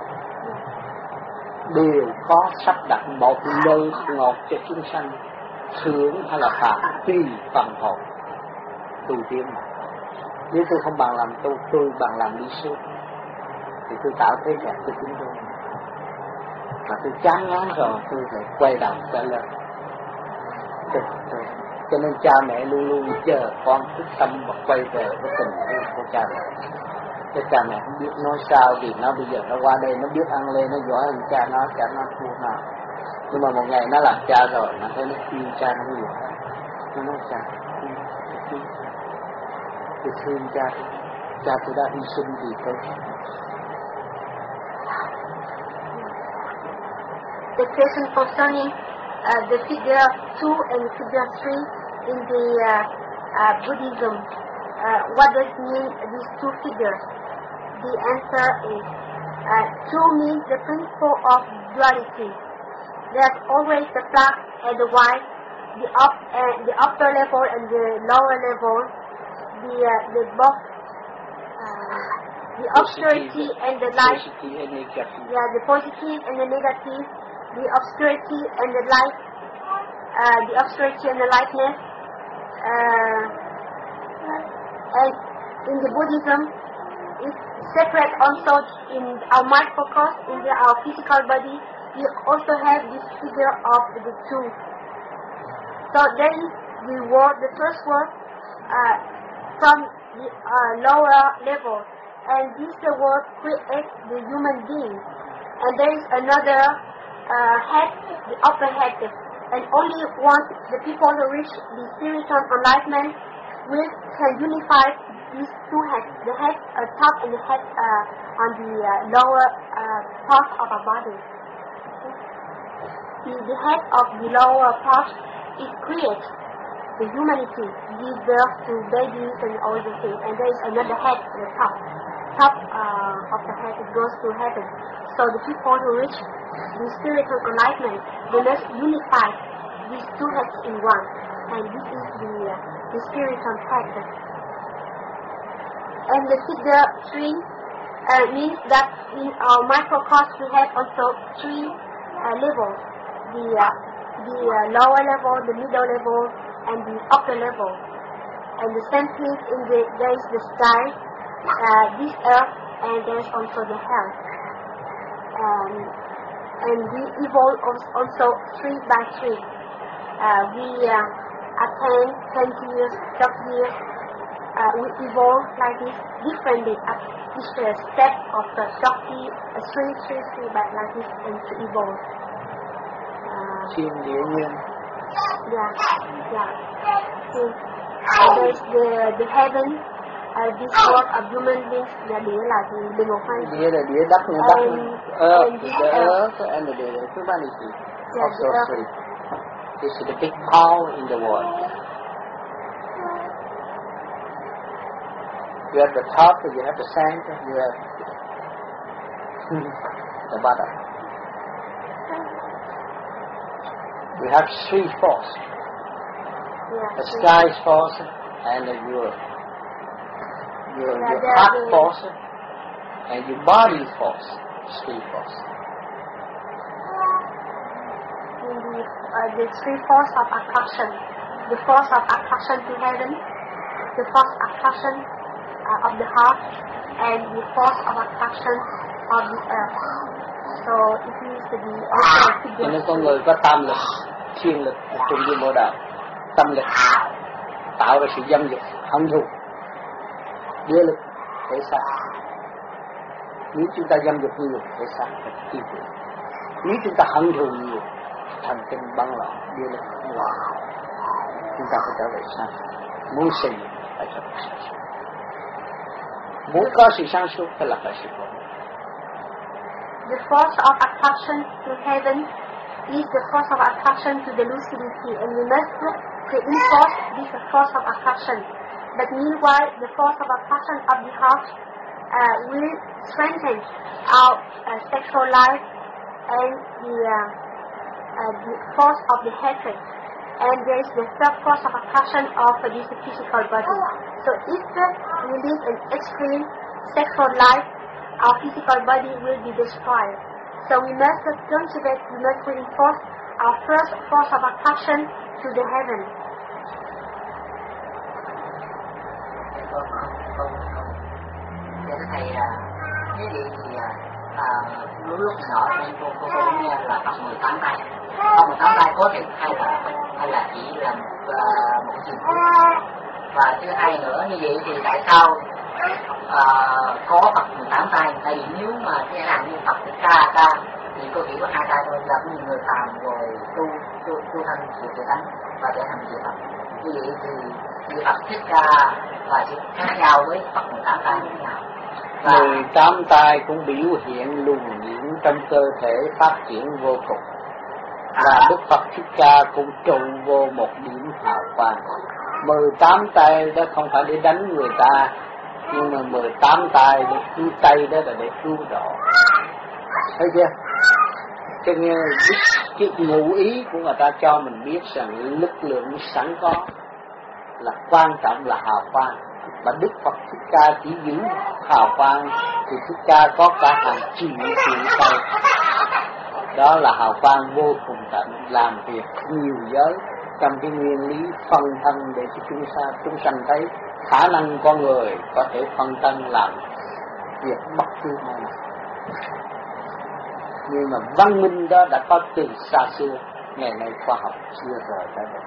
Đều có sắp đặt một nơi ngọt cho chúng sanh, sướng hay là phạm tùy phần hồn tu tiến mà. Nếu tôi không bằng làm tu, tôi bằng làm đi suốt thì tôi tạo thế kẹt cho chúng tôi. Mà tôi chán ngán rồi tôi phải quay đầu trở lên. Cho nên cha mẹ luôn luôn chờ con thức tâm và quay về với tình yêu của cha mẹ. Chứ cha mẹ không biết nói sao, vì nó bây giờ nó qua đây nó biết ăn lên, nó giỏi hơn cha nó thua nó. Nhưng mà một ngày nó làm cha rồi, nó thấy nó khuyên cha nó nhiều. Nó nói cha, tôi thương cha tôi đã hy sinh vì tôi. The question concerning the figure 2 and figure 3 in the Buddhism. What does it mean, these 2 figures? The answer is 2 means the principle of duality. There's always the black and the white, the upper level and the lower level, the both, the obscurity and the light. Yeah, the positive and the negative, the obscurity and the light, the obscurity and the lightness. And in the Buddhism, it's separate also in our mind focus, in our physical body. We also have this figure of the 2. So there is the first word from the lower level, and this word creates the human being. And there is another head, the upper head, and only once the people who reach the spiritual enlightenment can unify these 2 heads, the head top and the head on the lower part of our body. The head of the lower part is create the humanity, give birth to babies and all the things, and there is another head at the top. top of the head, it goes to heaven. So the people who reach the spiritual enlightenment, they must unify these two heads in one, and this is the spiritual practice. And the figure 3 means that in our microcosm we have also 3 levels: the lower level, the middle level, and the upper level. And the same thing there is the sky, this earth, and there is also the hell. And we evolve also 3 by 3. We attain 20 years, 30 years. We evolve like this differently at each step of the 3 by like this, and to evolve. Thiên địa nguyên. Yeah. There is the heaven. This world of human beings là địa là địa ngục hay? Địa là địa đất, địa đất. The earth and the humanity. Also three. This is the big power in the world. You have the top, you have the center, you have the bottom. We have 3 forces. The sky's force and your heart force and your body force. 3 forces. The 3 forces of attraction. The force of attraction to heaven, the force of attraction of the heart, and the force of attraction of the earth. So it means to be also figure. Cho nên con người có tam lực, thiên lực, trung tâm bộ đạo. Tâm lực tạo ra sự dâm dục, hận thù. Địa lực thể xác. Nếu chúng ta dâm dục nhiều, thể xác phải tiêu diệt. Nếu chúng ta hận thù nhiều, thần kinh băng loạn, địa lực loạn. Chúng ta phải trở về sáng suốt. Muốn xây dựng phải trở về sáng suốt. Muốn có sự sáng suốt phải là phải sự ổn. The force of attraction to heaven is the force of attraction to the lucidity, and we must reinforce this force of attraction. But meanwhile, the force of attraction of the heart will strengthen our sexual life and the force of the hatred. And there is the third force of attraction of this physical body. So if we live an extreme sexual life, our physical body will be destroyed. So we must cultivate, we must reinforce our first force of attraction to the heaven. Thưa thầy, thế vậy thì lúc nhỏ nên cô cũng nghe là Phật 18 tay. Phật 18 tay có thể hay là chỉ là một truyền thuyết. Và thứ hai nữa, như vậy thì tại sao có Phật 18 tay? Tại vì nếu mà sẽ làm như Phật Thích Ca thì cô chỉ có 2 tay thôi, là cũng người phàm rồi tu thành sự thánh và trở thành sự Phật. Như vậy thì như Phật Thích Ca và sự khác nhau với Phật 18 tay như thế nào? 18 tay cũng biểu hiện luồng điển trong cơ thể phát triển vô cùng. Và Đức Phật Thích Ca cũng trụ vô một điểm hào quang. 18 tay đó không phải để đánh người ta, nhưng mà 18 tay để cứu tay đó là để cứu độ. Thấy chưa? Cho nên cái ngụ ý của người ta cho mình biết rằng lực lượng sẵn có là quan trọng là hào quang. Và Đức Phật Thích Ca chỉ giữ hào quang thì Thích Ca có cả hàng triệu tay. Đó là hào quang vô cùng tận, làm việc nhiều giới trong cái nguyên lý phân thân để cho chúng sanh thấy khả năng con người có thể phân thân làm việc bất cứ nơi nào. Nhưng mà văn minh đó đã có từ xa xưa, ngày nay khoa học chưa rời tới đây.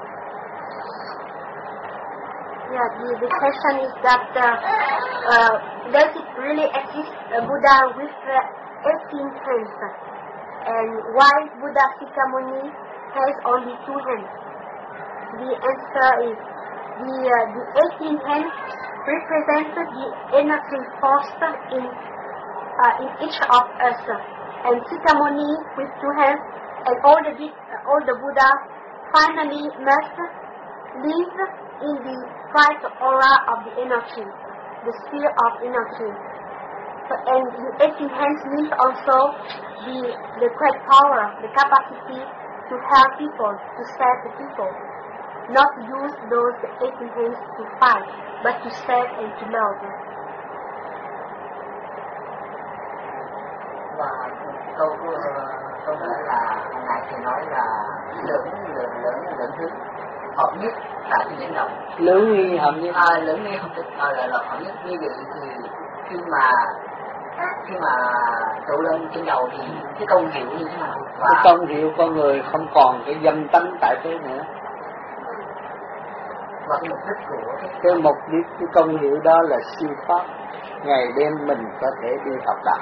Yeah, the question is that does it really exist a Buddha with 18 hands? And why Buddha Shakyamuni has only 2 hands? The answer is the 18 hands represents the energy force in each of us. And Shakyamuni with 2 hands and all the Buddha finally must live in the bright aura of the energy, the sphere of energy. and the 18 hands means also the great power, the capacity to help people, to save the people. Not use those 18 hands to fight, but to save and to love. Và câu nữa là ngài thì nói là lượng thứ hợp nhất tại cái diễn động. Lượng nghi hợp nhất. Lượng nghi là hợp nhất. Như vậy thì khi mà tụ lên trên đầu thì cái công hiệu như thế nào? Cái công hiệu con người không còn cái dâm tánh tại thế nữa. Và cái mục đích của cái mục đích, cái công hiệu đó là siêu pháp. Ngày đêm mình có thể đi học đạo.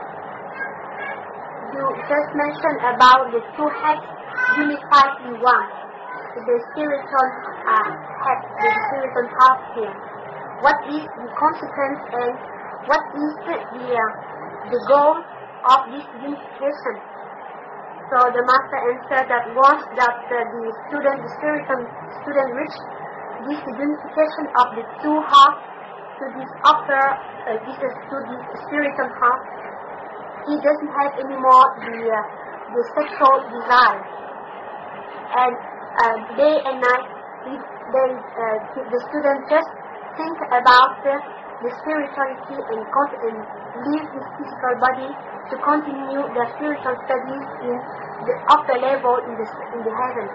You just mentioned about the two heads unified in one. The spiritual head, the spiritual half here. What is the consequence and what is the goal of this unification? So the master answered that once that the spiritual student reached this unification of the two halves to this upper, to this spiritual half, he doesn't have anymore the sexual desire. And day and night, the student just think about the spirituality and leave his physical body to continue their spiritual studies in the upper level in the heaven.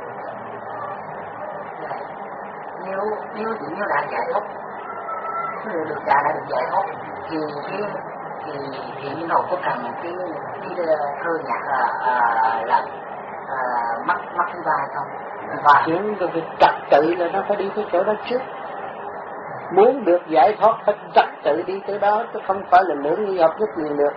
Nếu đã giải thoát, người được đã được giải thoát thì như nào có cần cái thơ nhạc là mắc thứ ba không? Và chuyện cái trật tự là nó phải đi tới chỗ đó trước. Muốn được giải thoát phải trật tự đi tới đó, chứ không phải là lưỡng nghi hợp nhất liền được.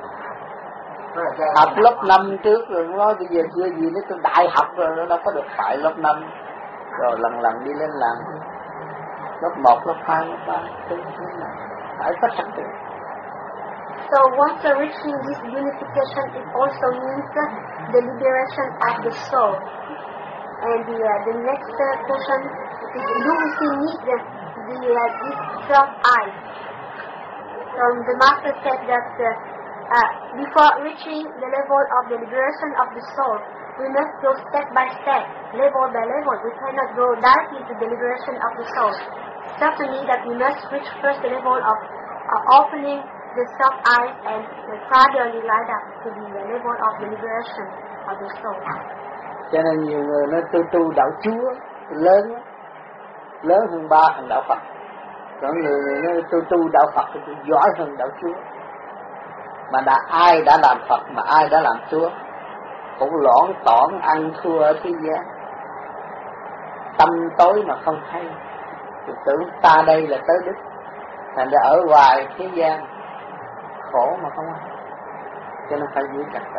Học lớp 5 trước rồi nói bây giờ chưa gì nữa tôi đại học rồi, nó đâu có được phải lớp 5 rồi lần đi lên làm lớp 1, lớp 2, lớp 3 phải có trật tự. So once reaching this unification, it also means the liberation of the soul. And the next portion is losing this self-I. The master said that before reaching the level of the liberation of the soul, we must go step by step, level by level. We cannot go directly to the liberation of the soul. Certainly that we must reach first the level of opening the self-eyes and gradually light up to the level of the liberation of the soul. Cho nên nhiều người nói tôi tu đạo Chúa lớn hơn 3 thằng đạo Phật. Có người nói tôi tu đạo Phật thì tôi giỏi hơn đạo Chúa. Mà ai đã làm Phật mà ai đã làm Chúa cũng loãng toảng ăn thua ở thế gian. Tâm tối mà không hay. Tôi tưởng ta đây là tới đích. Thành ra ở ngoài thế gian khổ mà không hay. Cho nên phải giữ chặt chẽ.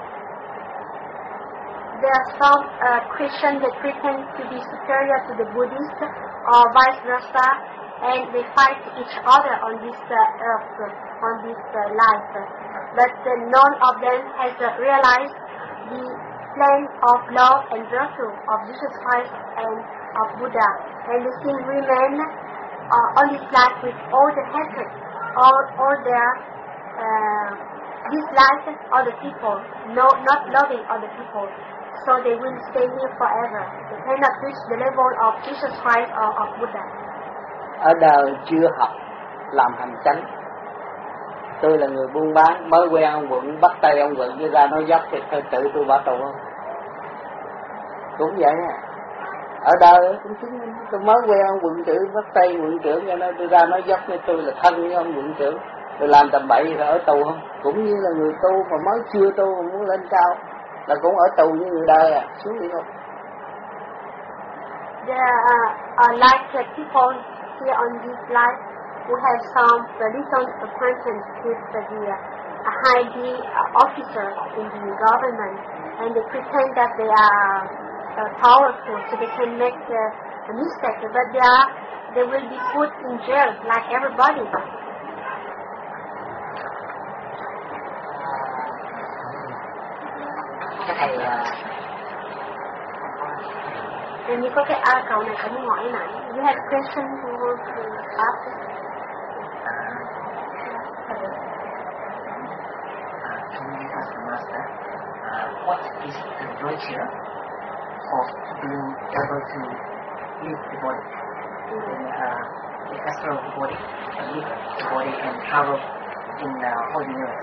There are some Christians that pretend to be superior to the Buddhists or vice versa, and they fight each other on this earth, on this life. But none of them has realized the plan of love and virtue of Jesus Christ and of Buddha. And they still remain on this life with all the hatred, all their dislike other people, not loving other people. So they will stay here forever. They cannot reach the level of Jesus Christ or of Buddha. Ở đời chưa học làm hành chánh. Tôi là người buôn bán, mới quen ông Quận, bắt tay ông Quận đưa ra nói dốc thì thôi tự tôi bỏ tù không? Cũng vậy à. Ở đời cũng chứng minh, tôi mới quen ông Quận trưởng, bắt tay Quận trưởng cho nó đưa ra nói dốc với tôi là thân với ông Quận trưởng. Tôi làm tầm bậy rồi ở tù không? Cũng như là người tu mà mới chưa tu mà muốn lên cao là cũng ở tù như người đời à, xuống đi không? There are like people here on this life who have some little acquaintance with the high officer in the government, and they pretend that they are powerful, so they can make a mistake, but they will be put in jail like everybody. And you có cái câu này cũng hỏi nãy. You have questions you want to ask? what is the virtue of being able to leave the body, the astral body, leave the body and travel in the whole universe.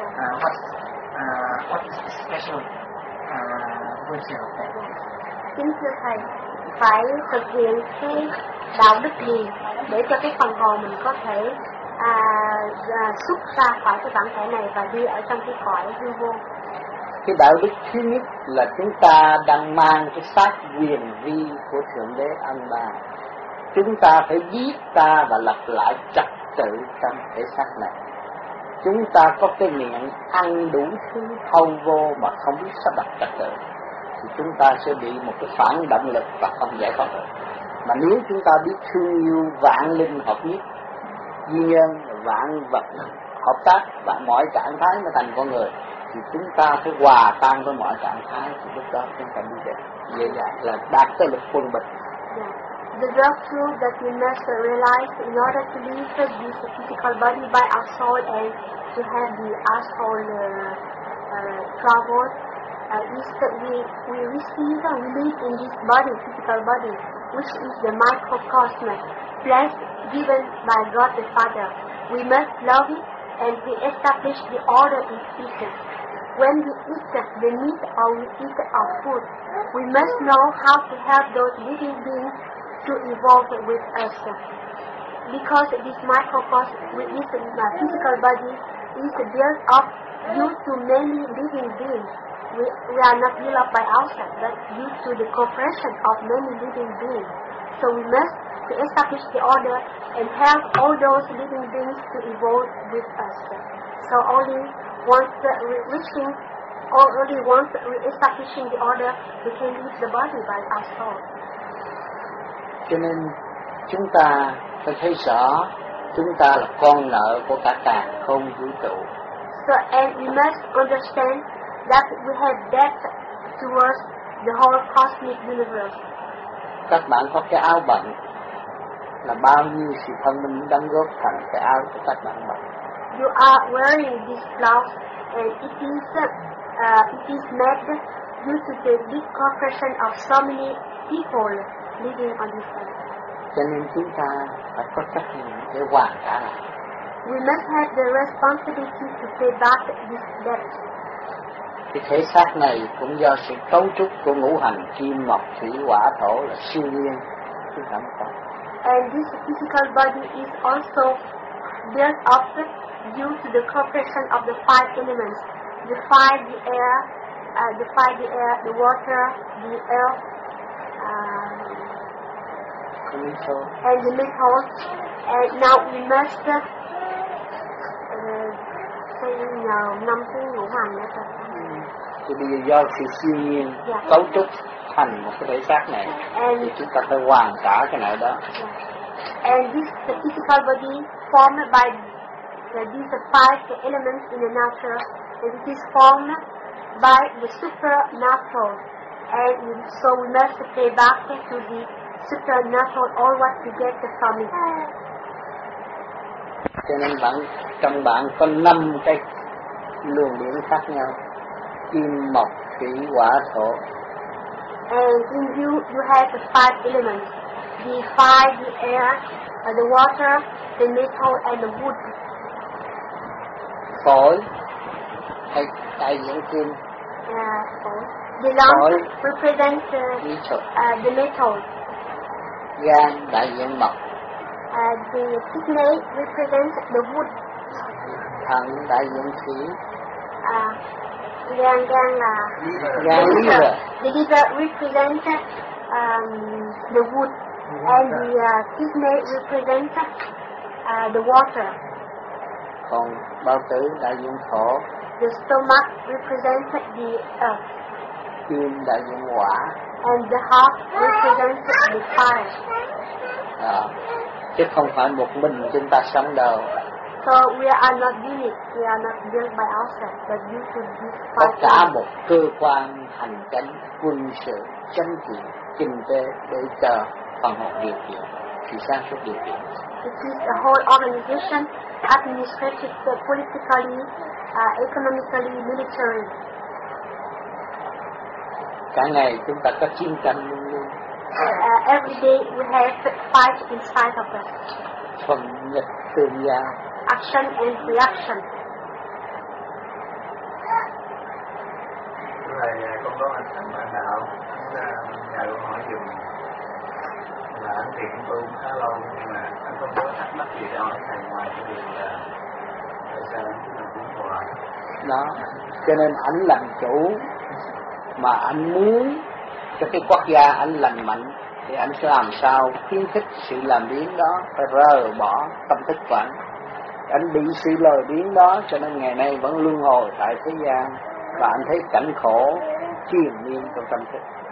What is the special virtue of that? Kính thưa thầy, phải thực hiện cái đạo đức gì để cho cái phần hồn mình có thể xuất ra khỏi cái bản thể này và đi ở trong cái cõi hư vô. Cái đạo đức thứ nhất là chúng ta đang mang cái xác quyền vi của Thượng Đế ăn ban. Chúng ta phải biết ta và lập lại trật tự trong thể xác này. Chúng ta có cái miệng ăn đủ thứ thâu vô mà không biết sắp đặt trật tự, thì chúng ta sẽ bị một cái phản động lực và không giải thoát được. Mà nếu chúng ta biết thương yêu vạn linh hợp nhất, duy nhân vạn vật hợp tác và mọi trạng thái mới thành con người, thì chúng ta phải hòa tan với mọi trạng thái, thì lúc đó chúng ta đi được dễ dàng là đạt tới lực quân bình. The virtue that we must realize in order to leave this physical body by our soul and to have the astral travel is that we receive and we live in this body, physical body, which is the microcosm, flesh given by God the Father. We must love it and we establish the order in pieces. When we eat the meat or we eat our food, we must know how to help those living beings to evolve with us. Because this microcosm, with this physical body, is built up due to many living beings. We are not built up by ourselves, but due to the cooperation of many living beings. So we must establish the order and help all those living beings to evolve with us. So only once establishing the order, we can leave the body by our soul. Cho nên chúng ta phải thấy rõ chúng ta là con nợ của cả càn khôn vũ trụ. So and we must understand that we have debt towards the whole cosmic universe. Các bạn có cái áo bận là bao nhiêu sự thông minh đóng góp thành cái áo của các bạn bận. You are wearing this blouse and it is made due to the big cooperation of so many people living on this earth. Cho nên chúng ta phải có trách nhiệm để hoàn trả lại. We must have the responsibility to pay back this debt. Cái thể xác này cũng do sự cấu trúc của ngũ hành kim mộc thủy hỏa thổ là siêu nhiên, chúng ta mới có. And this physical body is also built up due to the cooperation of the five elements: the fire, the air, the water, the earth, and the metals. And now we must nhờ 5 cái ngũ hành nữa thôi. Thì bây giờ do sự siêu nhiên cấu trúc thành một cái thể xác này, thì chúng ta phải hoàn trả cái nợ đó. And this the physical body formed by these five elements in the natural, and it is formed by the supernatural, and so we must pay back to the supernatural all what we get from it. Cho nên trong bạn có 5 cái luồng điển khác nhau: kim, mộc, thủy, hỏa, thổ. And in you have the five elements: the fire, the air, the water, the metal, and the wood. Phổi hay đại diện kim. The lungs represent the metal. Gan đại diện mộc. The kidney represents the wood. Thận đại diện thủy. Gan là liver. The liver represents the wood, and the kidney represents the water. Còn bao tử đại diện thổ. The stomach represents the earth. Tim đại diện hỏa. And the heart represents the fire. Chứ không phải một mình chúng ta sống đâu. So we are not unique. We are not built by ourselves, but due to this Tất five. cả một cơ quan hành chánh, quân sự, chính trị, kinh tế để cho phần hồn điều khiển, sự sáng suốt điều khiển. It is a whole organization, administrative, politically, economically, military. Cả ngày chúng ta có chiến tranh luôn luôn. Every day we have fight in spite of us. Thuận nghịch tương giao. Action and reaction. Thầy con có anh bạn đạo, nhờ con hỏi dùm là anh thì cũng tu khá lâu nhưng mà anh không có thắc mắc gì để hỏi thầy ngoài cái việc là tại sao anh cũng hoài. Đó, cho nên ảnh làm chủ mà anh muốn cho cái quốc gia anh lành mạnh thì anh sẽ làm sao khuyến khích sự làm biến đó, phải rời bỏ tâm thức của anh bị sự lời biến đó cho nên ngày nay vẫn luân hồi tại thế gian và anh thấy cảnh khổ triền miên trong tâm thức.